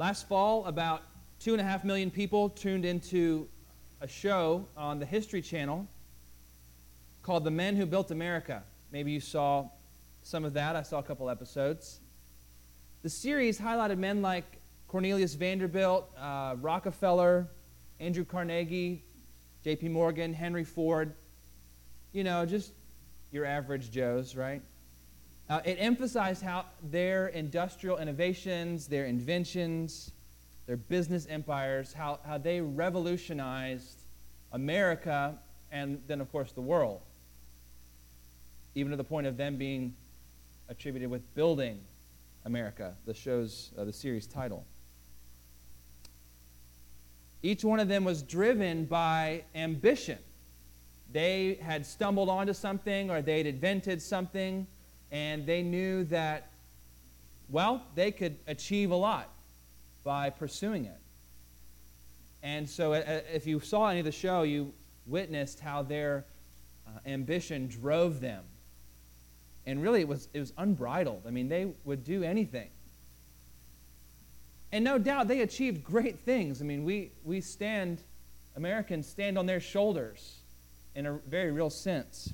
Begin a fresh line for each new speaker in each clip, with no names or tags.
Last fall, about 2.5 million people tuned into a show on the History Channel called The Men Who Built America. Maybe you saw some of that. I saw a couple episodes. The series highlighted men like Cornelius Vanderbilt, Rockefeller, Andrew Carnegie, J.P. Morgan, Henry Ford. You know, just your average Joes, right? It emphasized how their industrial innovations, their inventions, their business empires, how they revolutionized America and then, of course, the world. Even to the point of them being attributed with building America, the series title. Each one of them was driven by ambition. They had stumbled onto something or they'd invented something, and they knew that, well, they could achieve a lot by pursuing it. And so if you saw any of the show, you witnessed how their ambition drove them. And really, it was unbridled. I mean, they would do anything. And no doubt, they achieved great things. I mean, Americans stand on their shoulders in a very real sense.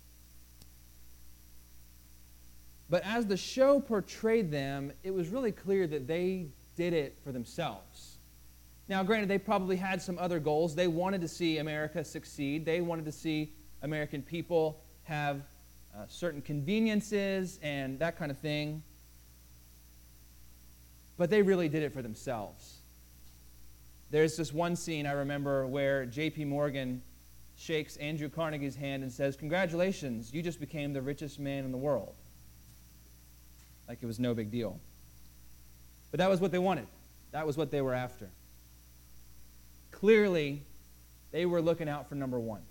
But as the show portrayed them, it was really clear that they did it for themselves. Now, granted, they probably had some other goals. They wanted to see America succeed. They wanted to see American people have certain conveniences and that kind of thing. But they really did it for themselves. There's this one scene I remember where J.P. Morgan shakes Andrew Carnegie's hand and says, "Congratulations, you just became the richest man in the world." Like it was no big deal. But that was what they wanted. That was what they were after. Clearly, they were looking out for number one.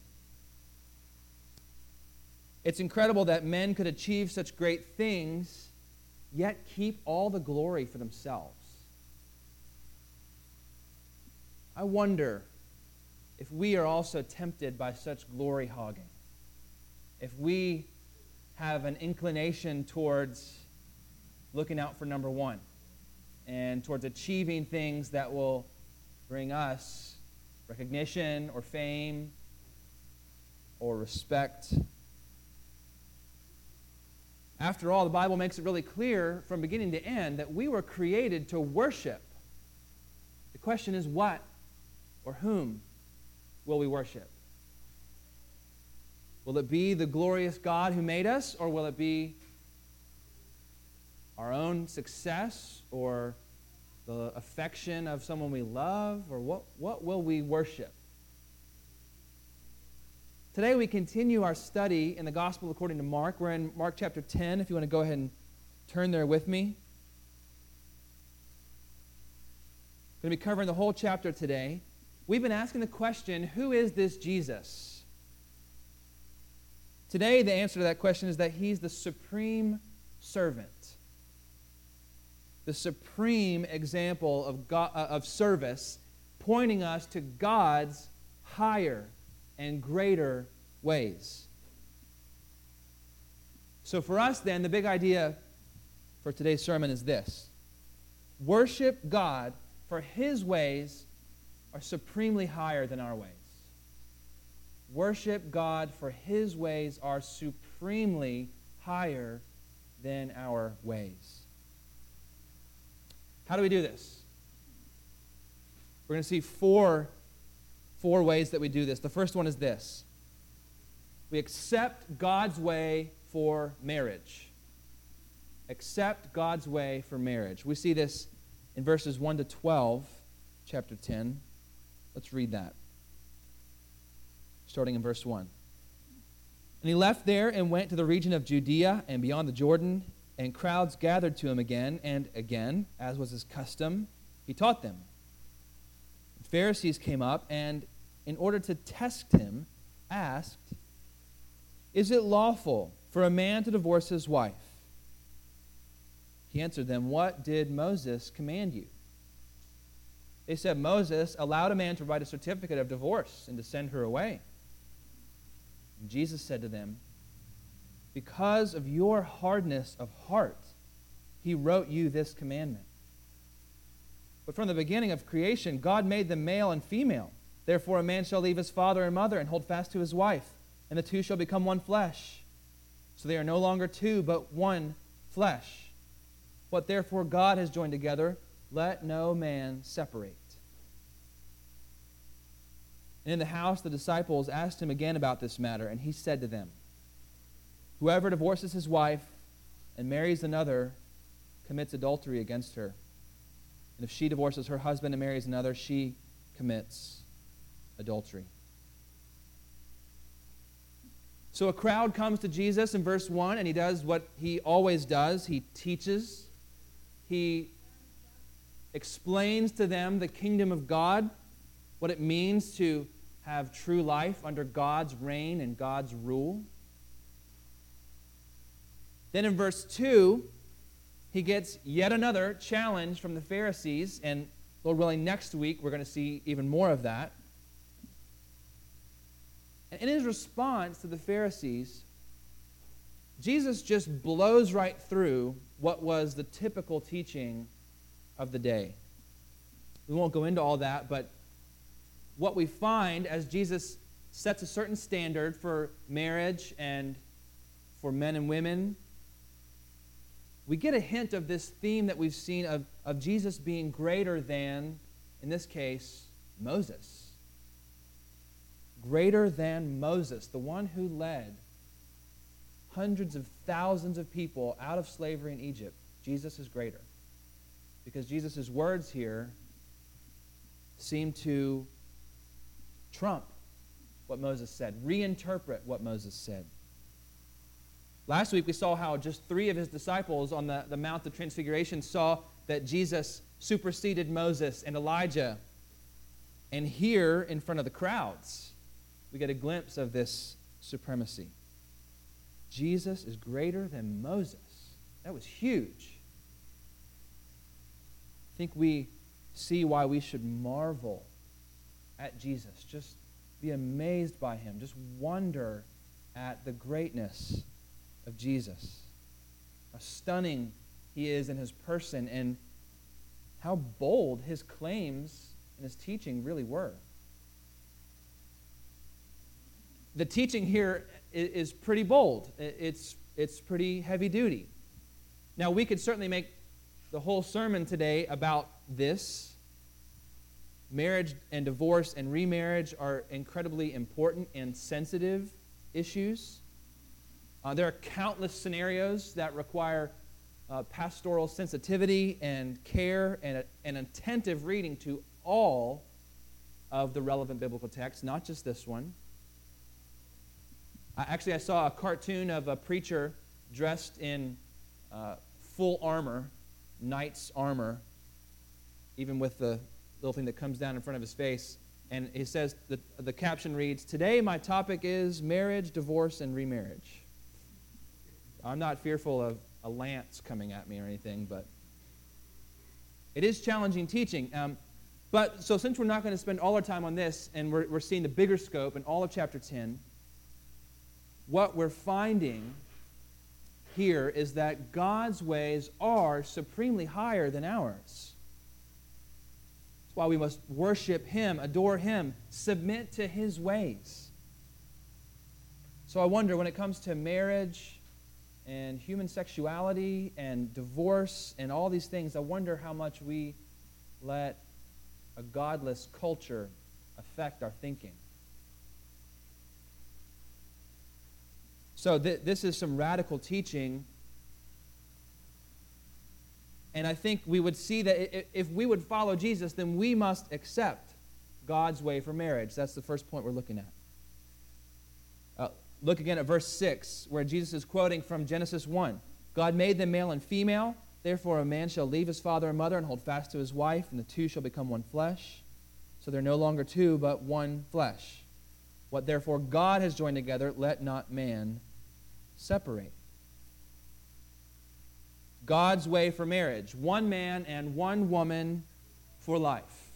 It's incredible that men could achieve such great things, yet keep all the glory for themselves. I wonder if we are also tempted by such glory hogging. If we have an inclination towards looking out for number one and towards achieving things that will bring us recognition or fame or respect. After all, the Bible makes it really clear from beginning to end that we were created to worship. The question is, what or whom will we worship? Will it be the glorious God who made us, or will it be our own success or the affection of someone we love, or what will we worship? Today we continue our study in the Gospel according to Mark. We're in Mark chapter 10, if you want to go ahead and turn there with me. We're going to be covering the whole chapter today. We've been asking the question, who is this Jesus? Today the answer to that question is that he's the supreme servant. The supreme example of of service, pointing us to God's higher and greater ways. So for us then, the big idea for today's sermon is this: worship God, for his ways are supremely higher than our ways. Worship God, for his ways are supremely higher than our ways. How do we do this? We're going to see four ways that we do this. The first one is this: we accept God's way for marriage. Accept God's way for marriage. We see this in verses 1 to 12, chapter 10. Let's read that. Starting in verse 1. And he left there and went to the region of Judea and beyond the Jordan, and crowds gathered to him again and again, as was his custom. He taught them. The Pharisees came up and, in order to test him, asked, "Is it lawful for a man to divorce his wife?" He answered them, "What did Moses command you?" They said, "Moses allowed a man to write a certificate of divorce and to send her away." And Jesus said to them, "Because of your hardness of heart, he wrote you this commandment. But from the beginning of creation, God made them male and female. Therefore, a man shall leave his father and mother and hold fast to his wife, and the two shall become one flesh. So they are no longer two, but one flesh. What therefore God has joined together, let no man separate. And in the house, the disciples asked him again about this matter, and he said to them, whoever divorces his wife and marries another commits adultery against her. And if she divorces her husband and marries another, she commits adultery. So a crowd comes to Jesus in verse 1, and he does what he always does. He teaches. He explains to them the kingdom of God, what it means to have true life under God's reign and God's rule. Then in verse 2, he gets yet another challenge from the Pharisees, and Lord willing, next week we're going to see even more of that. And in his response to the Pharisees, Jesus just blows right through what was the typical teaching of the day. We won't go into all that, but what we find as Jesus sets a certain standard for marriage and for men and women, we get a hint of this theme that we've seen of Jesus being greater than, in this case, Moses. Greater than Moses, the one who led hundreds of thousands of people out of slavery in Egypt. Jesus is greater. Because Jesus' words here seem to trump what Moses said, reinterpret what Moses said. Last week we saw how just 3 of his disciples on the Mount of Transfiguration saw that Jesus superseded Moses and Elijah. And here, in front of the crowds, we get a glimpse of this supremacy. Jesus is greater than Moses. That was huge. I think we see why we should marvel at Jesus. Just be amazed by him. Just wonder at the greatness of Jesus. How stunning he is in his person and how bold his claims and his teaching really were. The teaching here is pretty bold. It's pretty heavy duty. Now, we could certainly make the whole sermon today about this. Marriage and divorce and remarriage are incredibly important and sensitive issues. There are countless scenarios that require pastoral sensitivity and care and an attentive reading to all of the relevant biblical texts, not just this one. I saw a cartoon of a preacher dressed in full armor, knight's armor, even with the little thing that comes down in front of his face. And he says, the caption reads, "Today my topic is marriage, divorce, and remarriage." I'm not fearful of a lance coming at me or anything, but it is challenging teaching. So since we're not going to spend all our time on this, and we're seeing the bigger scope in all of chapter 10, what we're finding here is that God's ways are supremely higher than ours. That's why we must worship him, adore him, submit to his ways. So I wonder, when it comes to marriage and human sexuality and divorce and all these things, I wonder how much we let a godless culture affect our thinking. So this is some radical teaching, and I think we would see that if we would follow Jesus, then we must accept God's way for marriage. That's the first point we're looking at. Look again at verse 6, where Jesus is quoting from Genesis 1. God made them male and female. Therefore, a man shall leave his father and mother and hold fast to his wife, and the two shall become one flesh. So they're no longer two, but one flesh. What therefore God has joined together, let not man separate. God's way for marriage. One man and one woman for life.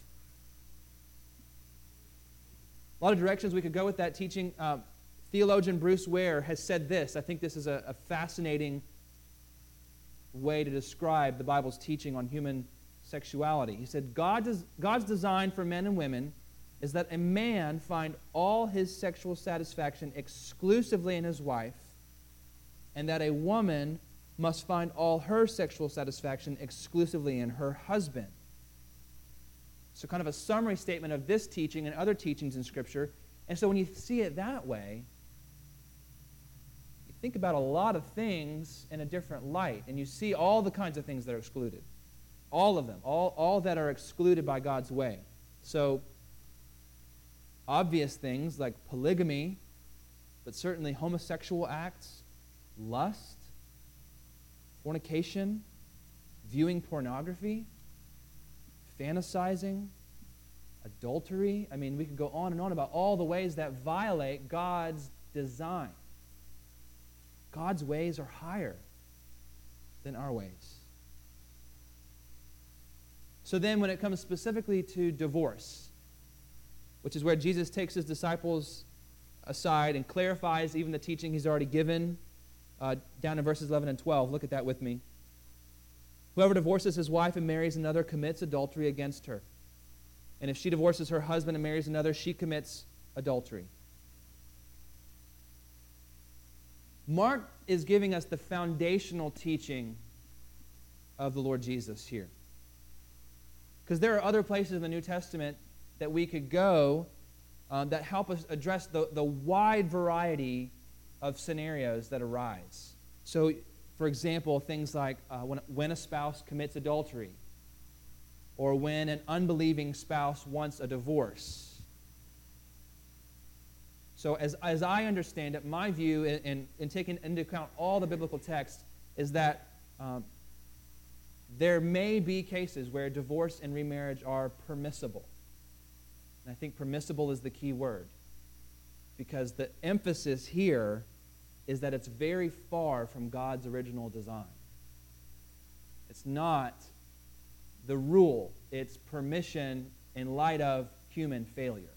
A lot of directions we could go with that teaching. Theologian Bruce Ware has said this. I think this is a fascinating way to describe the Bible's teaching on human sexuality. He said, God's design for men and women is that a man find all his sexual satisfaction exclusively in his wife, and that a woman must find all her sexual satisfaction exclusively in her husband. So kind of a summary statement of this teaching and other teachings in Scripture. And so when you see it that way, you think about a lot of things in a different light, and you see all the kinds of things that are excluded. All of them, all that are excluded by God's way. So obvious things like polygamy, but certainly homosexual acts, lust, fornication, viewing pornography, fantasizing, adultery. I mean, we could go on and on about all the ways that violate God's design. God's ways are higher than our ways. So then when it comes specifically to divorce, which is where Jesus takes his disciples aside and clarifies even the teaching he's already given, down in verses 11 and 12. Look at that with me. Whoever divorces his wife and marries another commits adultery against her. And if she divorces her husband and marries another, she commits adultery. Mark is giving us the foundational teaching of the Lord Jesus here. Because there are other places in the New Testament that we could go that help us address the wide variety of scenarios that arise. So, for example, things like when a spouse commits adultery, or when an unbelieving spouse wants a divorce. So as I understand it, my view in taking into account all the biblical text is that there may be cases where divorce and remarriage are permissible. And I think permissible is the key word, because the emphasis here is that it's very far from God's original design. It's not the rule. It's permission in light of human failure.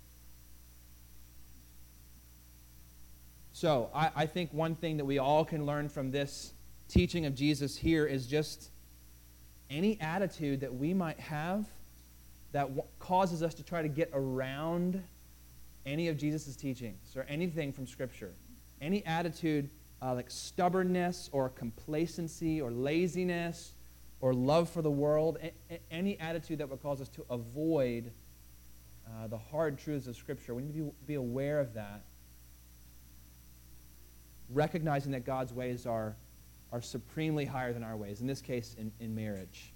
So I think one thing that we all can learn from this teaching of Jesus here is just any attitude that we might have that causes us to try to get around any of Jesus' teachings or anything from Scripture. Any attitude like stubbornness or complacency or laziness or love for the world, any attitude that would cause us to avoid the hard truths of Scripture. We need to be aware of that, recognizing that God's ways are supremely higher than our ways, in this case, in marriage.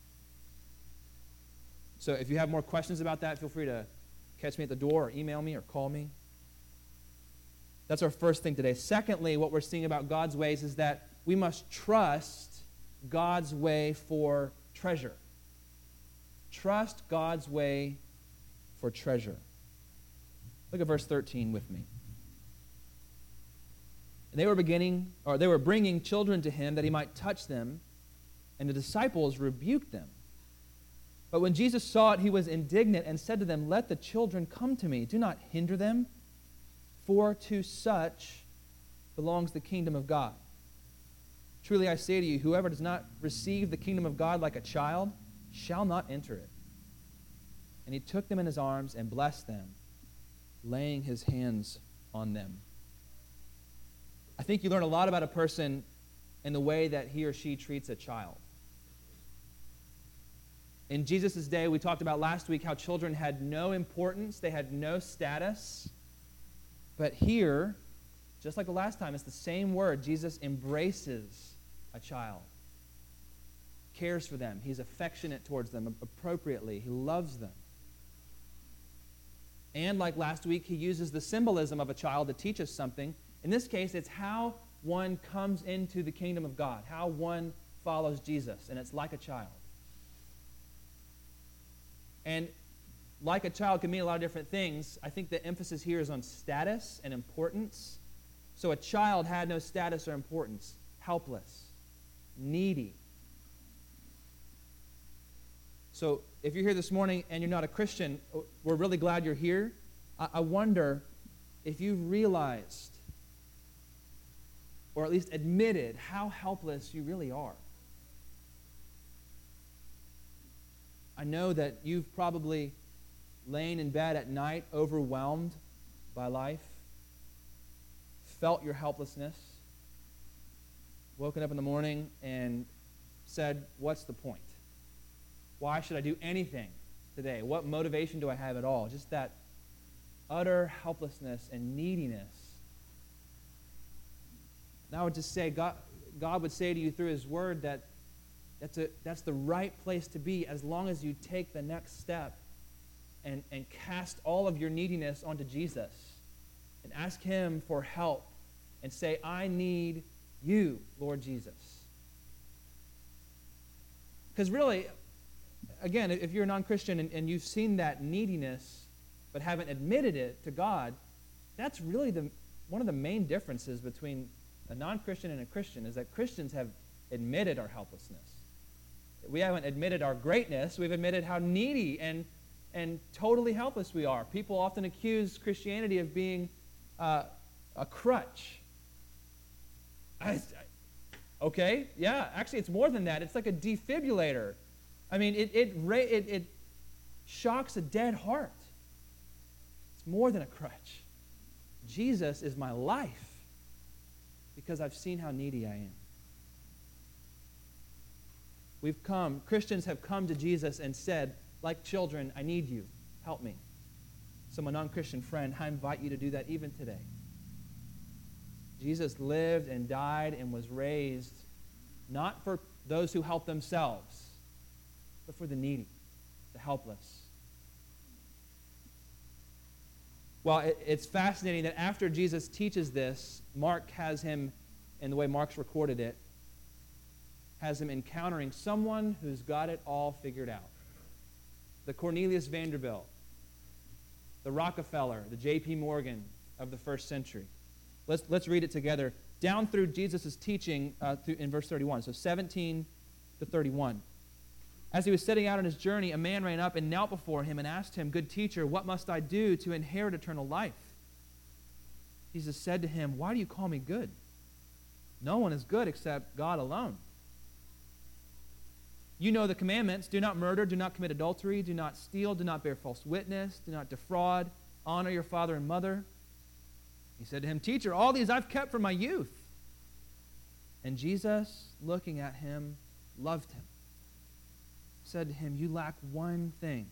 So if you have more questions about that, feel free to catch me at the door or email me or call me. That's our first thing today. Secondly, what we're seeing about God's ways is that we must trust God's way for treasure. Trust God's way for treasure. Look at verse 13 with me. And they were bringing children to him that he might touch them, and the disciples rebuked them. But when Jesus saw it, he was indignant and said to them, "Let the children come to me. Do not hinder them, for to such belongs the kingdom of God. Truly I say to you, whoever does not receive the kingdom of God like a child shall not enter it." And he took them in his arms and blessed them, laying his hands on them. I think you learn a lot about a person in the way that he or she treats a child. In Jesus' day, we talked about last week how children had no importance, they had no status. But here, just like the last time, it's the same word. Jesus embraces a child, cares for them. He's affectionate towards them appropriately. He loves them. And like last week, he uses the symbolism of a child to teach us something. In this case, it's how one comes into the kingdom of God, how one follows Jesus, and it's like a child. And like a child can mean a lot of different things. I think the emphasis here is on status and importance. So a child had no status or importance, helpless, needy. So if you're here this morning and you're not a Christian, we're really glad you're here. I wonder if you've realized, or at least admitted, how helpless you really are. I know that you've probably lain in bed at night overwhelmed by life, felt your helplessness, woken up in the morning and said, what's the point? Why should I do anything today? What motivation do I have at all? Just that utter helplessness and neediness. And I would just say, God would say to you through His Word that that's the right place to be as long as you take the next step and cast all of your neediness onto Jesus and ask Him for help and say, I need you, Lord Jesus. Because really, again, if you're a non-Christian and you've seen that neediness but haven't admitted it to God, that's really one of the main differences between a non-Christian and a Christian, is that Christians have admitted our helplessness. We haven't admitted our greatness. We've admitted how needy and totally helpless we are. People often accuse Christianity of being a crutch. Okay, yeah, actually it's more than that. It's like a defibrillator. I mean, it shocks a dead heart. It's more than a crutch. Jesus is my life because I've seen how needy I am. Christians have come to Jesus and said, like children, I need you. Help me. So my non-Christian friend, I invite you to do that even today. Jesus lived and died and was raised not for those who help themselves, but for the needy, the helpless. Well, it's fascinating that after Jesus teaches this, Mark has him, and the way Mark's recorded it, has him encountering someone who's got it all figured out. The Cornelius Vanderbilt, the Rockefeller, the J.P. Morgan of the first century. Let's read it together. Down through Jesus' teaching in verse 31, so 17 to 31. As he was setting out on his journey, a man ran up and knelt before him and asked him, Good teacher, what must I do to inherit eternal life? Jesus said to him, Why do you call me good? No one is good except God alone. You know the commandments. Do not murder, do not commit adultery, do not steal, do not bear false witness, do not defraud, honor your father and mother. He said to him, Teacher, all these I've kept from my youth. And Jesus, looking at him, loved him. Said to him, You lack one thing.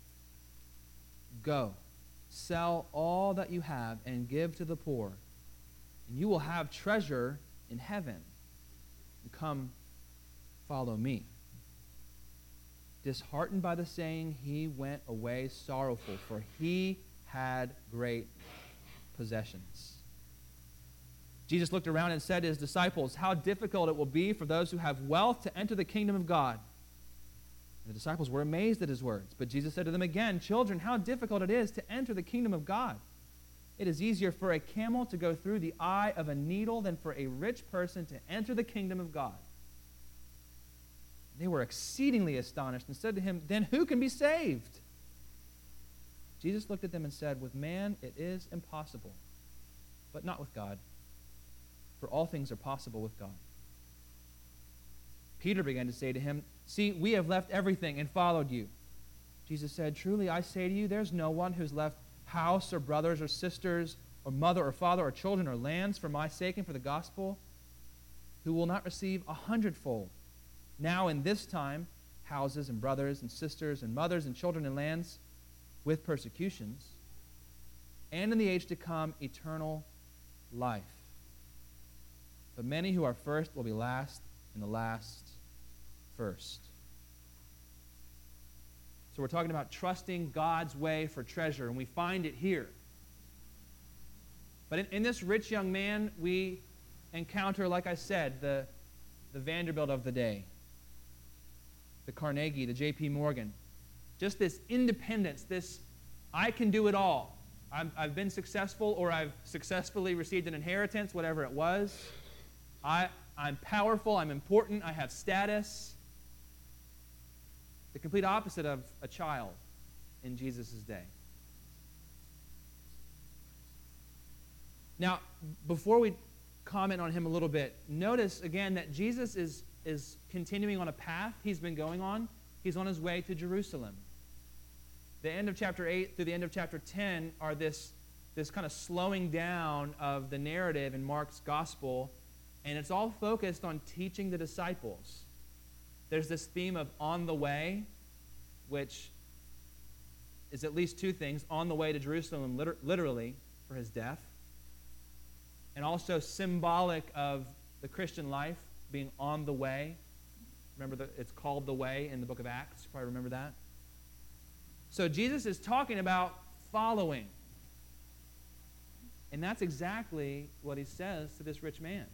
Go, sell all that you have and give to the poor, and you will have treasure in heaven. And come, follow me. Disheartened by the saying, he went away sorrowful, for he had great possessions. Jesus looked around and said to his disciples, How difficult it will be for those who have wealth to enter the kingdom of God. And the disciples were amazed at his words. But Jesus said to them again, Children, how difficult it is to enter the kingdom of God. It is easier for a camel to go through the eye of a needle than for a rich person to enter the kingdom of God. They were exceedingly astonished and said to him, Then who can be saved? Jesus looked at them and said, With man it is impossible, but not with God. For all things are possible with God. Peter began to say to him, See, we have left everything and followed you. Jesus said, Truly I say to you, there's no one who's left house or brothers or sisters or mother or father or children or lands for my sake and for the gospel, who will not receive 100-fold. Now in this time, houses and brothers and sisters and mothers and children and lands with persecutions, and in the age to come, eternal life. But many who are first will be last, and the last first. So we're talking about trusting God's way for treasure, and we find it here. But in this rich young man, we encounter, like I said, the Vanderbilt of the day, the Carnegie, the J.P. Morgan. Just this independence, this I can do it all. I've been successful, or I've successfully received an inheritance, whatever it was. I'm powerful, I'm important, I have status. The complete opposite of a child in Jesus' day. Now, before we comment on him a little bit, notice again that Jesus is continuing on a path he's been going on He's on his way to Jerusalem. The end of chapter 8 through the end of chapter 10 are this kind of slowing down of the narrative in Mark's gospel, and it's all focused on teaching the disciples. There's this theme of on the way, which is at least two things: on the way to Jerusalem, literally, for his death, and also symbolic of the Christian life being on the way. Remember, it's called the way in the book of Acts. You probably remember that. So Jesus is talking about following. And that's exactly what he says to this rich man.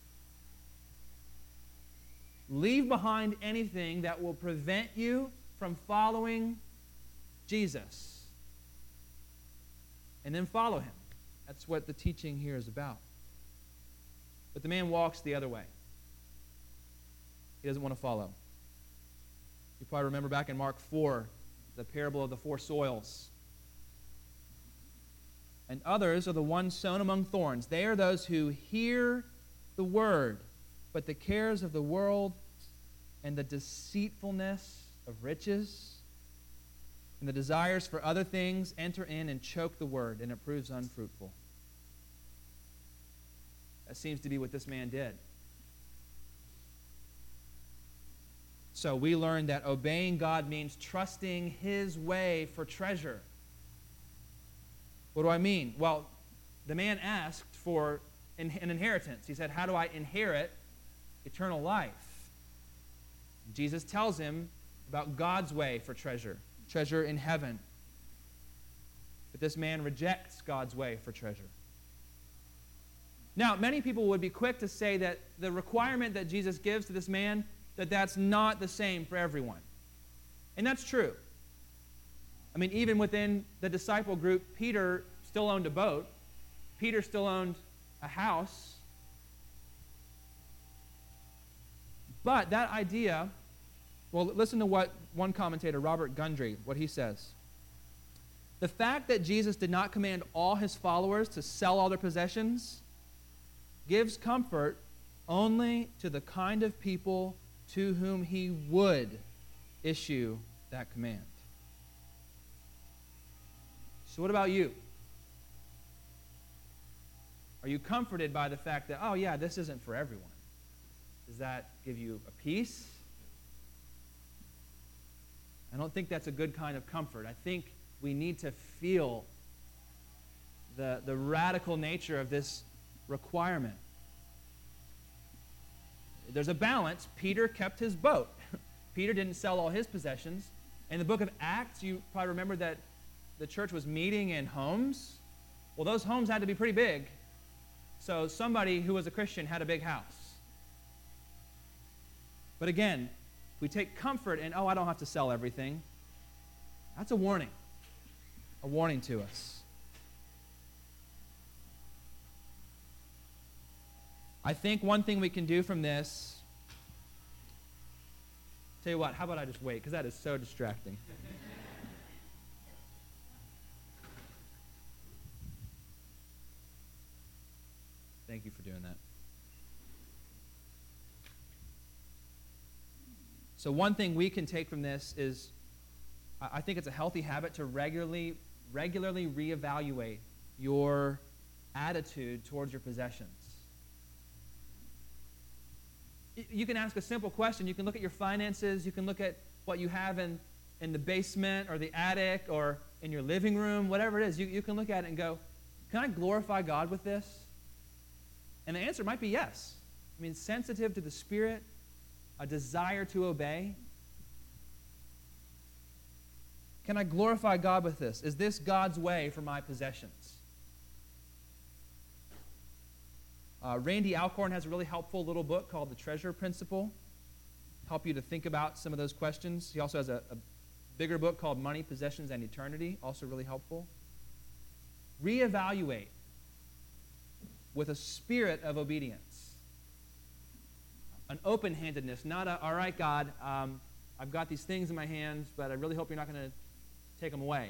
Leave behind anything that will prevent you from following Jesus. And then follow him. That's what the teaching here is about. But the man walks the other way. He doesn't want to follow. You probably remember back in Mark 4, the parable of the four soils. And others are the ones sown among thorns. They are those who hear the word, but the cares of the world and the deceitfulness of riches and the desires for other things enter in and choke the word, and it proves unfruitful. That seems to be what this man did. So we learned that obeying God means trusting his way for treasure. What do I mean? Well, the man asked for an inheritance. He said, how do I inherit eternal life? Jesus tells him about God's way for treasure in heaven. But this man rejects God's way for treasure. Now, many people would be quick to say that the requirement that Jesus gives to this man, that's not the same for everyone. And that's true. I mean, even within the disciple group, Peter still owned a boat. Peter still owned a house. But that idea, well, listen to what one commentator, Robert Gundry, what he says. The fact that Jesus did not command all his followers to sell all their possessions gives comfort only to the kind of people to whom he would issue that command. So what about you? Are you comforted by the fact that, oh yeah, this isn't for everyone? Does that give you a peace? I don't think that's a good kind of comfort. I think we need to feel the radical nature of this requirement. There's a balance. Peter kept his boat. Peter didn't sell all his possessions. In the book of Acts, you probably remember that the church was meeting in homes. Well, those homes had to be pretty big. So somebody who was a Christian had a big house. But again, if we take comfort in, oh, I don't have to sell everything, that's a warning to us. I think one thing we can do from this, tell you what, how about I just wait, because that is so distracting. Thank you for doing that. So one thing we can take from this is, I think it's a healthy habit to regularly reevaluate your attitude towards your possessions. You can ask a simple question. You can look at your finances. You can look at what you have in the basement or the attic or in your living room, whatever it is. You can look at it and go, can I glorify God with this? And the answer might be yes. I mean, sensitive to the Spirit, a desire to obey. Can I glorify God with this? Is this God's way for my possessions? Randy Alcorn has a really helpful little book called The Treasure Principle. Help you to think about some of those questions. He also has a bigger book called Money, Possessions, and Eternity, also really helpful. Reevaluate with a spirit of obedience. An open-handedness, not a, all right, God, I've got these things in my hands, but I really hope you're not going to take them away.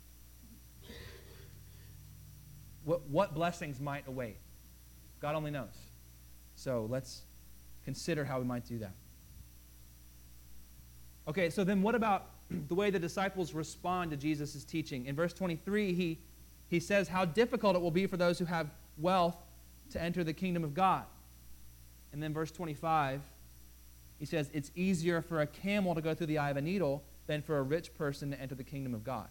What blessings might await? God only knows. So let's consider how we might do that. Okay, so then what about the way the disciples respond to Jesus' teaching? In verse 23, he says how difficult it will be for those who have wealth to enter the kingdom of God. And then verse 25, he says, it's easier for a camel to go through the eye of a needle than for a rich person to enter the kingdom of God.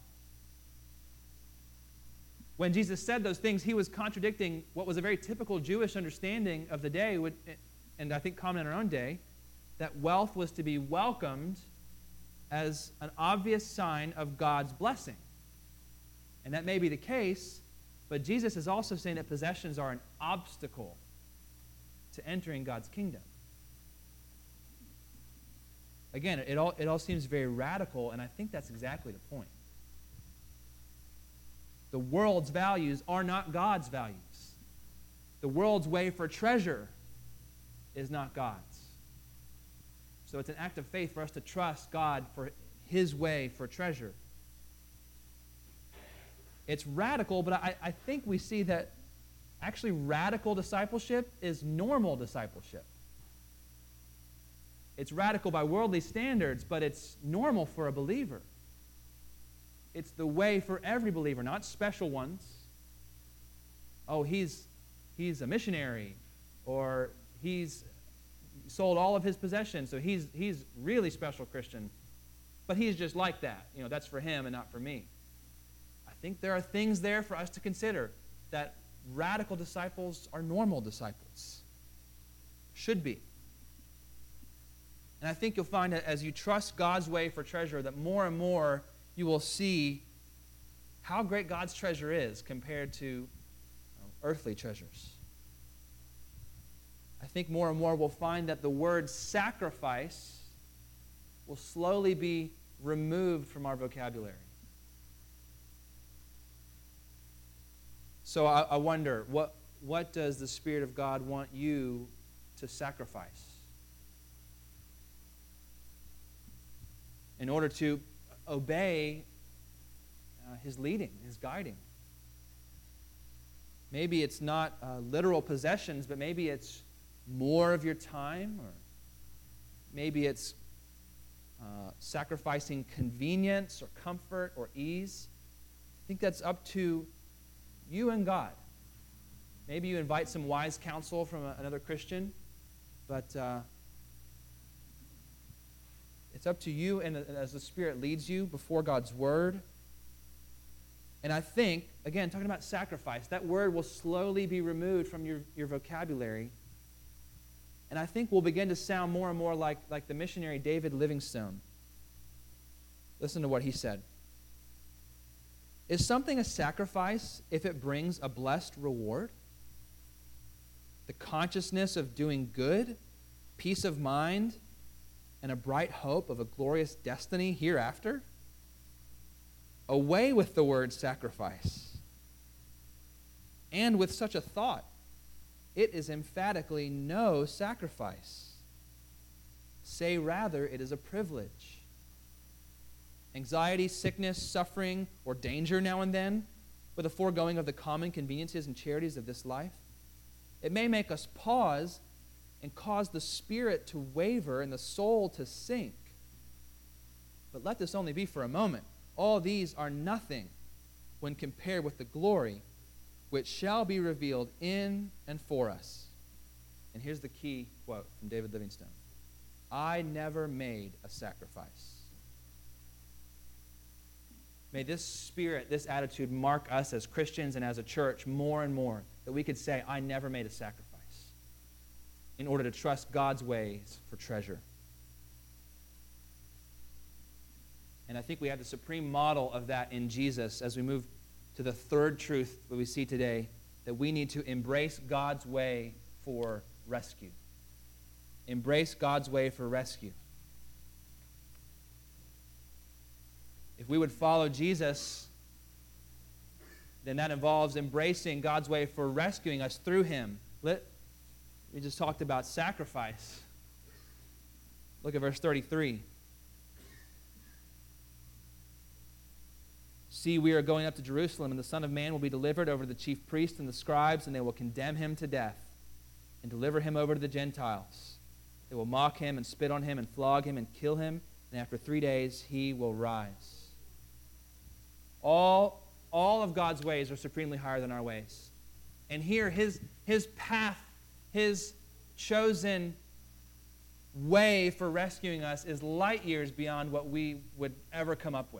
When Jesus said those things, he was contradicting what was a very typical Jewish understanding of the day, and I think common in our own day, that wealth was to be welcomed as an obvious sign of God's blessing. And that may be the case, but Jesus is also saying that possessions are an obstacle to entering God's kingdom. Again, it all seems very radical, and I think that's exactly the point. The world's values are not God's values. The world's way for treasure is not God's. So it's an act of faith for us to trust God for His way for treasure. It's radical, but I think we see that actually radical discipleship is normal discipleship. It's radical by worldly standards, but it's normal for a believer. It's the way for every believer, not special ones. Oh, he's a missionary, or he's sold all of his possessions, so he's really special Christian. But he's just like that. That's for him and not for me. I think there are things there for us to consider, that radical disciples are normal disciples. Should be. And I think you'll find that as you trust God's way for treasure, that more and more you will see how great God's treasure is compared to earthly treasures. I think more and more we'll find that the word sacrifice will slowly be removed from our vocabulary. So I wonder, what does the Spirit of God want you to sacrifice in order to obey His leading, His guiding? Maybe it's not literal possessions, but maybe it's more of your time, or maybe it's sacrificing convenience or comfort or ease. I think that's up to you and God. Maybe you invite some wise counsel from another Christian, but it's up to you, and as the Spirit leads you before God's Word. And I think, again, talking about sacrifice, that word will slowly be removed from your vocabulary. And I think we'll begin to sound more and more like the missionary David Livingstone. Listen to what he said. Is something a sacrifice if it brings a blessed reward? The consciousness of doing good, peace of mind, and a bright hope of a glorious destiny hereafter? Away with the word sacrifice. And with such a thought, it is emphatically no sacrifice. Say rather, it is a privilege. Anxiety, sickness, suffering, or danger now and then, with the foregoing of the common conveniences and charities of this life, it may make us pause and cause the spirit to waver and the soul to sink. But let this only be for a moment. All these are nothing when compared with the glory which shall be revealed in and for us. And here's the key quote from David Livingstone. I never made a sacrifice. May this spirit, this attitude mark us as Christians and as a church more and more, that we could say, I never made a sacrifice, in order to trust God's ways for treasure. And I think we have the supreme model of that in Jesus as we move to the third truth that we see today, that we need to embrace God's way for rescue. Embrace God's way for rescue. If we would follow Jesus, then that involves embracing God's way for rescuing us through Him. We just talked about sacrifice. Look at verse 33. See, we are going up to Jerusalem, and the Son of Man will be delivered over to the chief priests and the scribes, and they will condemn him to death and deliver him over to the Gentiles. They will mock him and spit on him and flog him and kill him, and after 3 days he will rise. All of God's ways are supremely higher than our ways. And here, his path, his chosen way for rescuing us is light years beyond what we would ever come up with.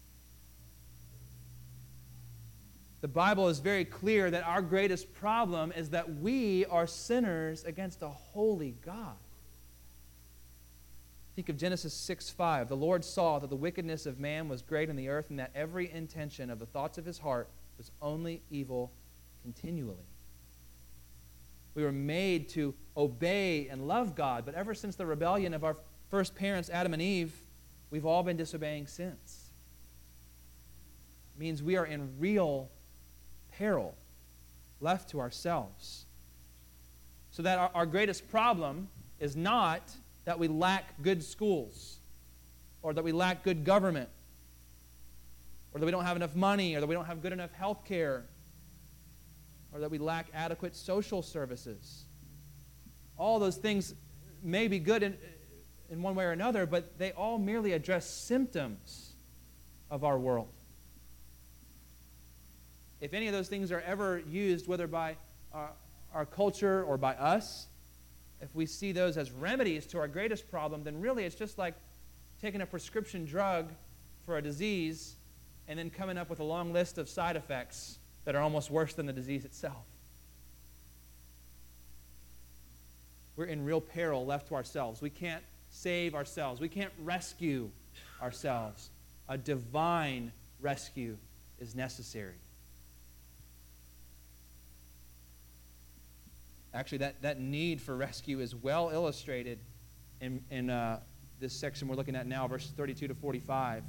The Bible is very clear that our greatest problem is that we are sinners against a holy God. Think of Genesis 6:5. The Lord saw that the wickedness of man was great in the earth, and that every intention of the thoughts of his heart was only evil continually. We were made to obey and love God, but ever since the rebellion of our first parents, Adam and Eve, we've all been disobeying since. It means we are in real peril, left to ourselves. So that our greatest problem is not that we lack good schools, or that we lack good government, or that we don't have enough money, or that we don't have good enough health care, or that we lack adequate social services. All those things may be good in one way or another, but they all merely address symptoms of our world. If any of those things are ever used, whether by our culture or by us, if we see those as remedies to our greatest problem, then really it's just like taking a prescription drug for a disease and then coming up with a long list of side effects that are almost worse than the disease itself. We're in real peril left to ourselves. We can't save ourselves. We can't rescue ourselves. A divine rescue is necessary. Actually, that need for rescue is well illustrated in this section we're looking at now, verses 32 to 45.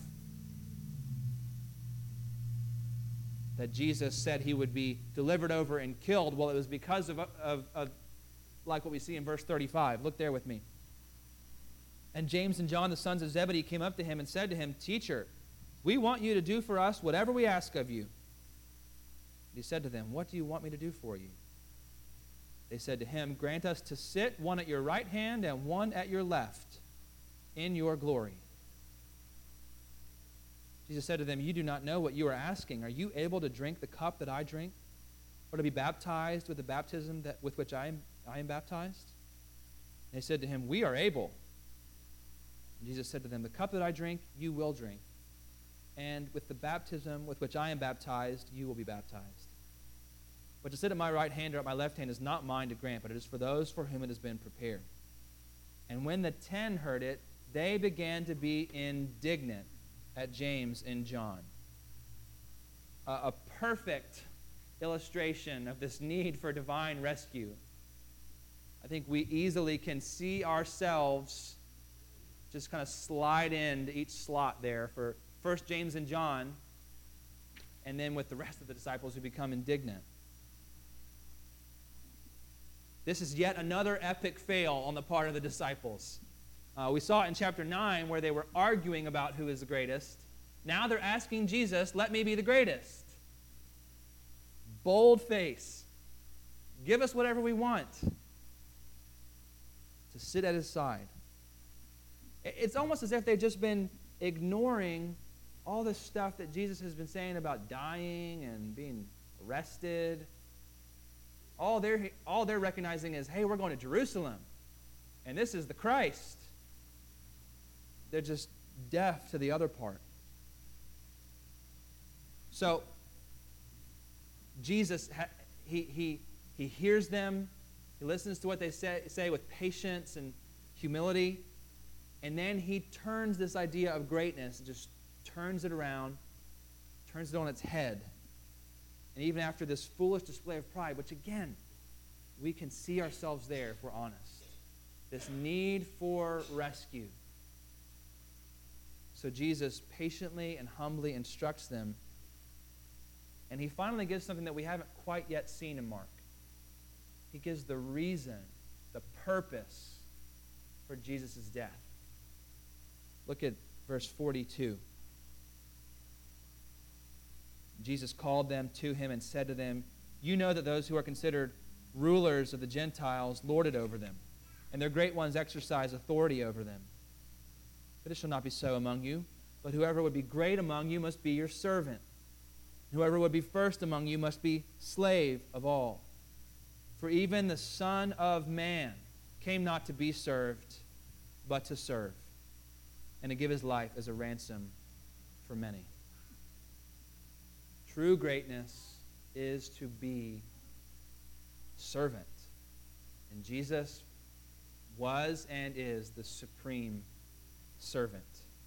That Jesus said he would be delivered over and killed. Well, it was because of like what we see in verse 35. Look there with me. And James and John, the sons of Zebedee, came up to him and said to him, "Teacher, we want you to do for us whatever we ask of you." He said to them, "What do you want me to do for you?" They said to him, "Grant us to sit, one at your right hand and one at your left, in your glory." Jesus said to them, "You do not know what you are asking. Are you able to drink the cup that I drink, or to be baptized with the baptism with which I am baptized?" And they said to him, "We are able." And Jesus said to them, "The cup that I drink, you will drink, and with the baptism with which I am baptized, you will be baptized. But to sit at my right hand or at my left hand is not mine to grant, but it is for those for whom it has been prepared." And when the 10 heard it, they began to be indignant at James and John. A perfect illustration of this need for divine rescue. I think we easily can see ourselves just kind of slide into each slot there for first James and John, and then with the rest of the disciples who become indignant. This is yet another epic fail on the part of the disciples. We saw it in chapter 9 where they were arguing about who is the greatest. Now they're asking Jesus, "Let me be the greatest." Bold face. Give us whatever we want. To sit at his side. It's almost as if they've just been ignoring all this stuff that Jesus has been saying about dying and being arrested. All they're recognizing is, hey, we're going to Jerusalem, and this is the Christ. They're just deaf to the other part. So Jesus, he hears them, he listens to what they say with patience and humility, and then he turns this idea of greatness, just turns it around, turns it on its head. And even after this foolish display of pride, which again, we can see ourselves there if we're honest. This need for rescue. So Jesus patiently and humbly instructs them. And he finally gives something that we haven't quite yet seen in Mark. He gives the reason, the purpose for Jesus' death. Look at verse 42. Jesus called them to him and said to them, "You know that those who are considered rulers of the Gentiles lord it over them, and their great ones exercise authority over them. But it shall not be so among you. But whoever would be great among you must be your servant. Whoever would be first among you must be slave of all. For even the Son of Man came not to be served, but to serve, and to give his life as a ransom for many. True greatness is to be servant. And Jesus was and is the supreme servant.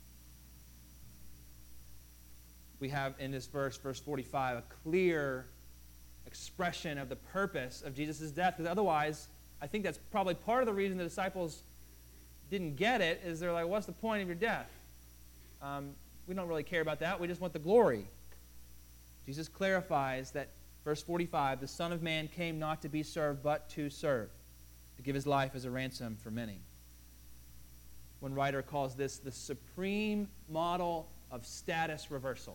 We have in this verse 45, a clear expression of the purpose of Jesus' death. Because otherwise, I think that's probably part of the reason the disciples didn't get it, is they're like, what's the point of your death? We don't really care about that. We just want the glory. Jesus clarifies that, verse 45, the Son of Man came not to be served, but to serve, to give his life as a ransom for many. One writer calls this the supreme model of status reversal.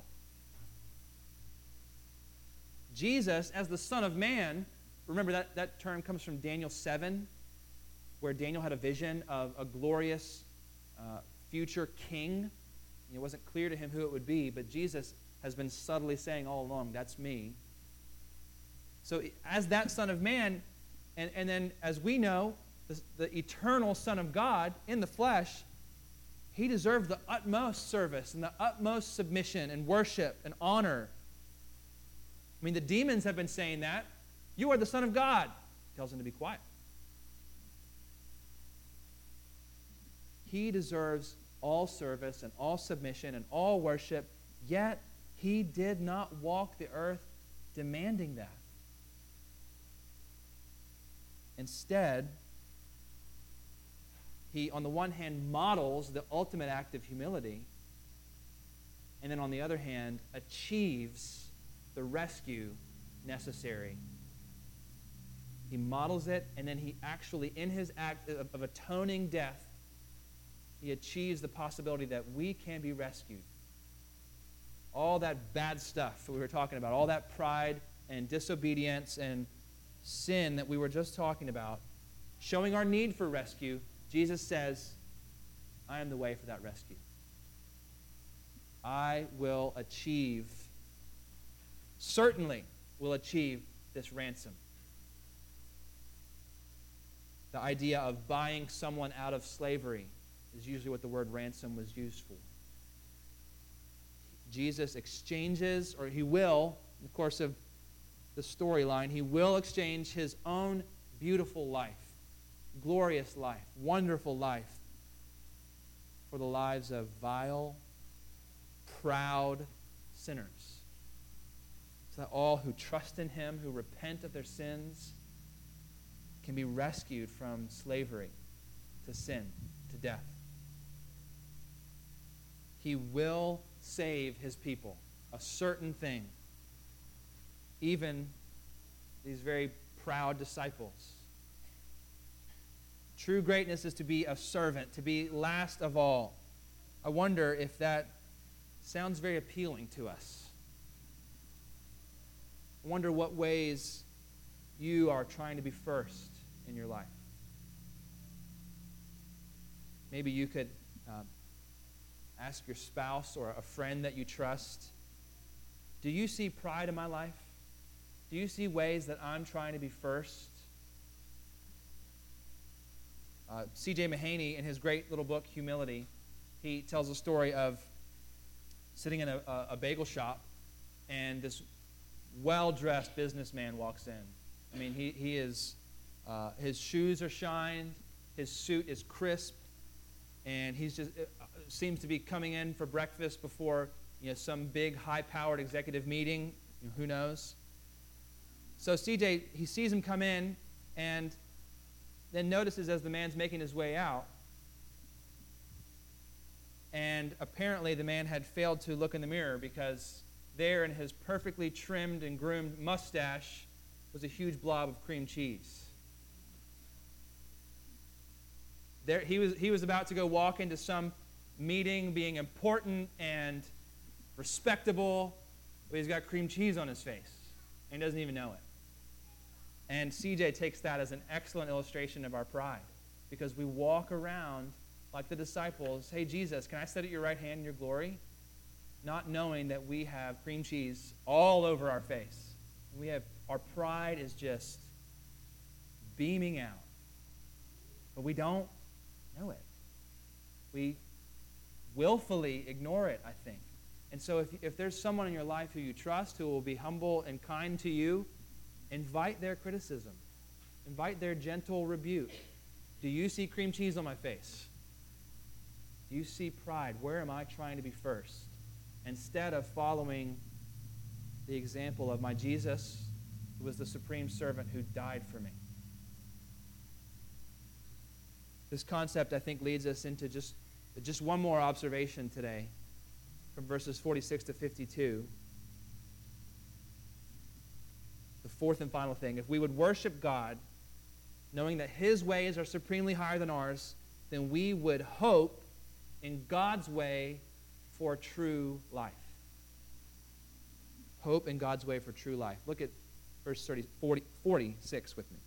Jesus, as the Son of Man, remember that term comes from Daniel 7, where Daniel had a vision of a glorious future king. It wasn't clear to him who it would be, but Jesus has been subtly saying all along, that's me. So as that Son of Man, and then as we know, the eternal Son of God in the flesh, he deserved the utmost service and the utmost submission and worship and honor. I mean, the demons have been saying that. You are the Son of God. He tells them to be quiet. He deserves all service and all submission and all worship, yet he did not walk the earth demanding that. Instead, he, on the one hand, models the ultimate act of humility, and then on the other hand, achieves the rescue necessary. He models it, and then he actually, in his act of atoning death, he achieves the possibility that we can be rescued. All that bad stuff that we were talking about, all that pride and disobedience and sin that we were just talking about, showing our need for rescue, Jesus says, I am the way for that rescue. I will achieve, certainly will achieve this ransom. The idea of buying someone out of slavery is usually what the word ransom was used for. Jesus exchanges, or he will, in the course of the storyline, he will exchange his own beautiful life, glorious life, wonderful life, for the lives of vile, proud sinners. So that all who trust in him, who repent of their sins, can be rescued from slavery to sin, to death. He will save his people, a certain thing, even these very proud disciples. True greatness is to be a servant, to be last of all. I wonder if that sounds very appealing to us. I wonder what ways you are trying to be first in your life. Maybe you could ask your spouse or a friend that you trust, do you see pride in my life? Do you see ways that I'm trying to be first? C.J. Mahaney, in his great little book, Humility, he tells a story of sitting in a bagel shop, and this well-dressed businessman walks in. I mean, he is, his shoes are shined, his suit is crisp, and he's just seems to be coming in for breakfast before some big high-powered executive meeting. Who knows? So CJ, he sees him come in, and then notices as the man's making his way out, and apparently the man had failed to look in the mirror, because there in his perfectly trimmed and groomed mustache was a huge blob of cream cheese. There, he was about to go walk into some meeting being important and respectable, but he's got cream cheese on his face, and he doesn't even know it. And CJ takes that as an excellent illustration of our pride, because we walk around like the disciples, hey, Jesus, can I sit at your right hand in your glory? Not knowing that we have cream cheese all over our face. Our pride is just beaming out. But we don't know it. We willfully ignore it, I think. And so if there's someone in your life who you trust, who will be humble and kind to you, invite their criticism. Invite their gentle rebuke. Do you see cream cheese on my face? Do you see pride? Where am I trying to be first? Instead of following the example of my Jesus, who was the supreme servant who died for me. This concept, I think, leads us into just one more observation today from verses 46 to 52. The fourth and final thing. If we would worship God, knowing that His ways are supremely higher than ours, then we would hope in God's way for true life. Hope in God's way for true life. Look at verse 46 with me.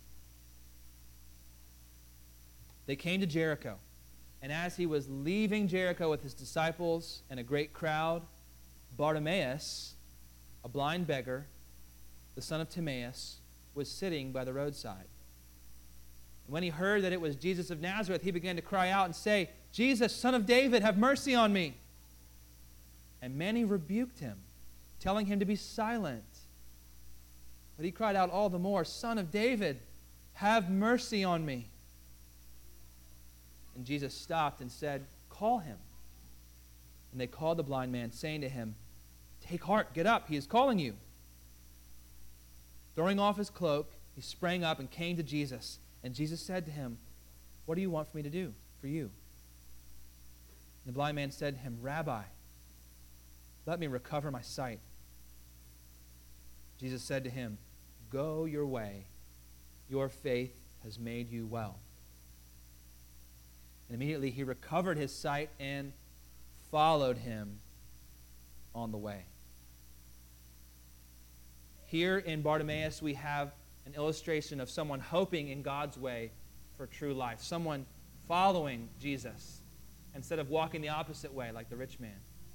They came to Jericho, and as he was leaving Jericho with his disciples and a great crowd, Bartimaeus, a blind beggar, the son of Timaeus, was sitting by the roadside. And when he heard that it was Jesus of Nazareth, he began to cry out and say, Jesus, Son of David, have mercy on me. And many rebuked him, telling him to be silent. But he cried out all the more, Son of David, have mercy on me. And Jesus stopped and said, call him. And they called the blind man, saying to him, take heart, get up, he is calling you. Throwing off his cloak, he sprang up and came to Jesus. And Jesus said to him, what do you want for me to do for you? And the blind man said to him, Rabbi, let me recover my sight. Jesus said to him, go your way. Your faith has made you well. And immediately he recovered his sight and followed him on the way. Here in Bartimaeus, we have an illustration of someone hoping in God's way for true life. Someone following Jesus instead of walking the opposite way like the rich man.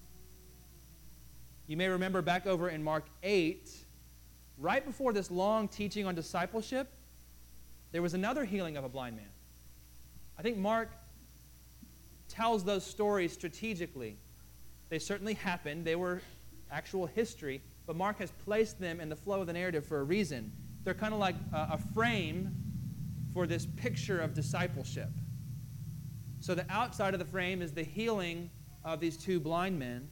You may remember back over in Mark 8, right before this long teaching on discipleship, there was another healing of a blind man. I think Mark tells those stories strategically. They certainly happened. They were actual history, but Mark has placed them in the flow of the narrative for a reason. They're kind of like a frame for this picture of discipleship. So the outside of the frame is the healing of these two blind men,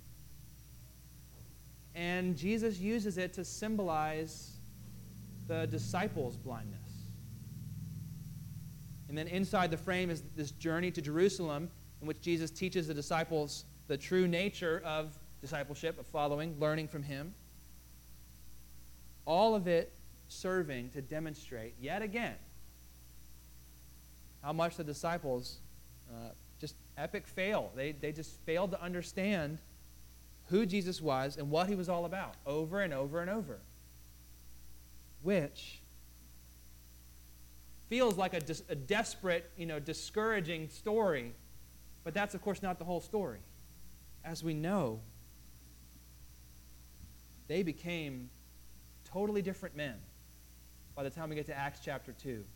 and Jesus uses it to symbolize the disciples' blindness. And then inside the frame is this journey to Jerusalem in which Jesus teaches the disciples the true nature of discipleship, of following, learning from him. All of it serving to demonstrate, yet again, how much the disciples just epic fail. They just failed to understand who Jesus was and what he was all about over and over and over. Which feels like a desperate, discouraging story. But that's, of course, not the whole story. As we know, they became totally different men by the time we get to Acts chapter 2.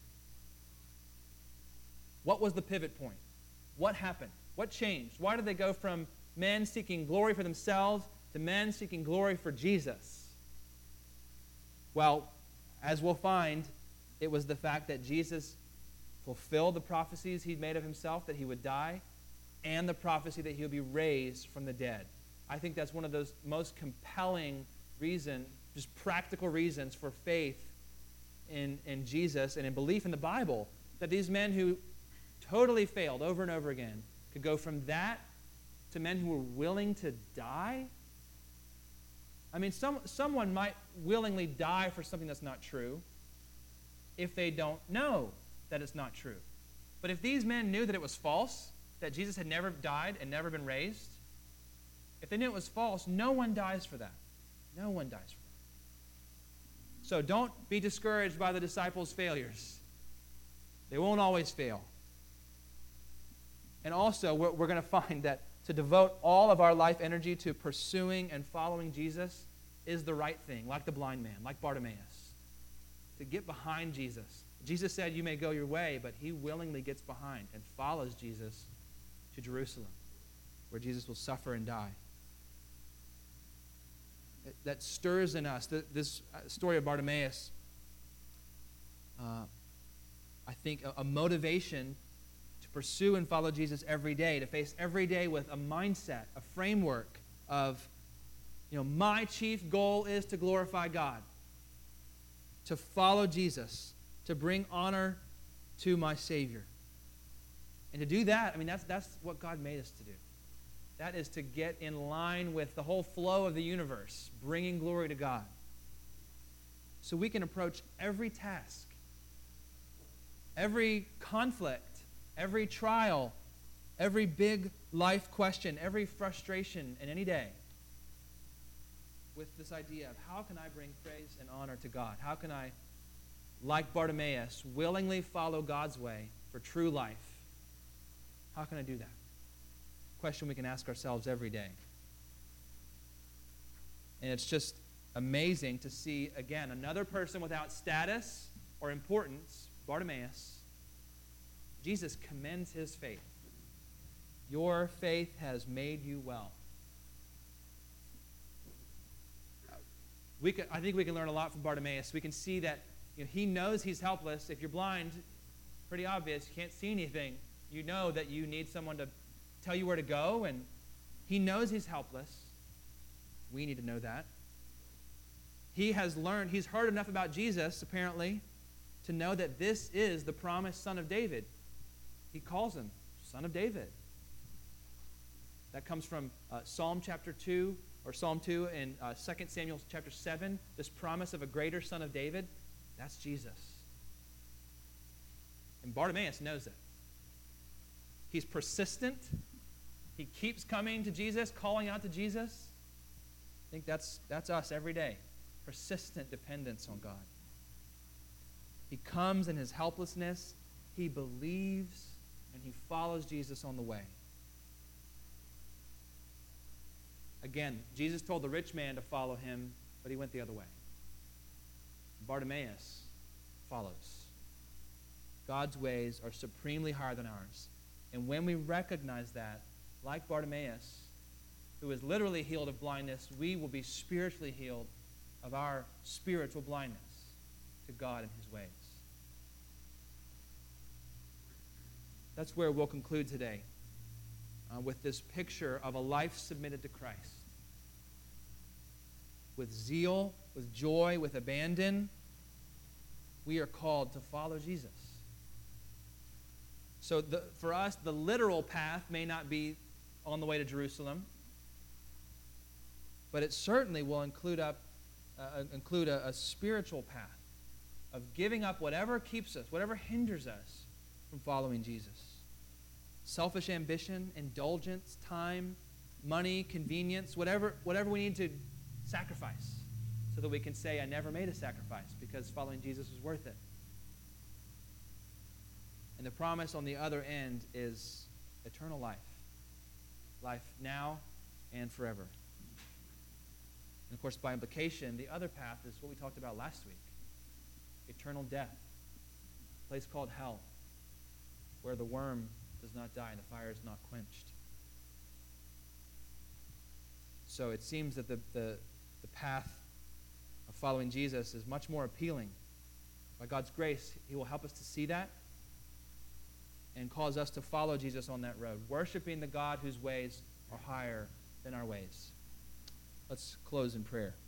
What was the pivot point? What happened? What changed? Why did they go from men seeking glory for themselves to men seeking glory for Jesus? Well, as we'll find, it was the fact that Jesus fulfilled the prophecies he'd made of himself, that he would die, and the prophecy that he would be raised from the dead. I think that's one of those most compelling reasons, just practical reasons for faith in Jesus and in belief in the Bible, that these men who totally failed over and over again could go from that to men who were willing to die. I mean, someone might willingly die for something that's not true if they don't know that it's not true. But if these men knew that it was false, that Jesus had never died and never been raised, if they knew it was false, no one dies for that. No one dies for that. So don't be discouraged by the disciples' failures. They won't always fail. And also, we're going to find that to devote all of our life energy to pursuing and following Jesus is the right thing, like the blind man, like Bartimaeus. To get behind Jesus. Jesus said, you may go your way, but he willingly gets behind and follows Jesus to Jerusalem, where Jesus will suffer and die. That stirs in us, this story of Bartimaeus, I think a motivation to pursue and follow Jesus every day, to face every day with a mindset, a framework of, my chief goal is to glorify God, to follow Jesus, to bring honor to my Savior. And to do that, that's what God made us to do. That is to get in line with the whole flow of the universe, bringing glory to God. So we can approach every task, every conflict, every trial, every big life question, every frustration in any day with this idea of how can I bring praise and honor to God? How can I, like Bartimaeus, willingly follow God's way for true life? How can I do that? Question we can ask ourselves every day. And it's just amazing to see, again, another person without status or importance, Bartimaeus. Jesus commends his faith. Your faith has made you well. I think we can learn a lot from Bartimaeus. We can see that he knows he's helpless. If you're blind, pretty obvious, you can't see anything. You know that you need someone to tell you where to go, and he knows he's helpless. We need to know that. He has learned, he's heard enough about Jesus, apparently, to know that this is the promised Son of David. He calls him Son of David. That comes from Psalm chapter 2, or Psalm 2 and 2 Samuel chapter 7, this promise of a greater Son of David. That's Jesus. And Bartimaeus knows it. He's persistent. He keeps coming to Jesus, calling out to Jesus. I think that's us every day. Persistent dependence on God. He comes in his helplessness. He believes, and he follows Jesus on the way. Again, Jesus told the rich man to follow him, but he went the other way. Bartimaeus follows. God's ways are supremely higher than ours. And when we recognize that, like Bartimaeus, who is literally healed of blindness, we will be spiritually healed of our spiritual blindness to God and his ways. That's where we'll conclude today, with this picture of a life submitted to Christ. With zeal, with joy, with abandon, we are called to follow Jesus. So for us, the literal path may not be on the way to Jerusalem, but it certainly will include a spiritual path of giving up whatever keeps us, whatever hinders us from following Jesus. Selfish ambition, indulgence, time, money, convenience, whatever we need to sacrifice so that we can say, I never made a sacrifice because following Jesus was worth it. And the promise on the other end is eternal life. Life now and forever. And of course, by implication, the other path is what we talked about last week. Eternal death. A place called hell, where the worm does not die and the fire is not quenched. So it seems that the path of following Jesus is much more appealing. By God's grace, he will help us to see that and cause us to follow Jesus on that road, worshiping the God whose ways are higher than our ways. Let's close in prayer.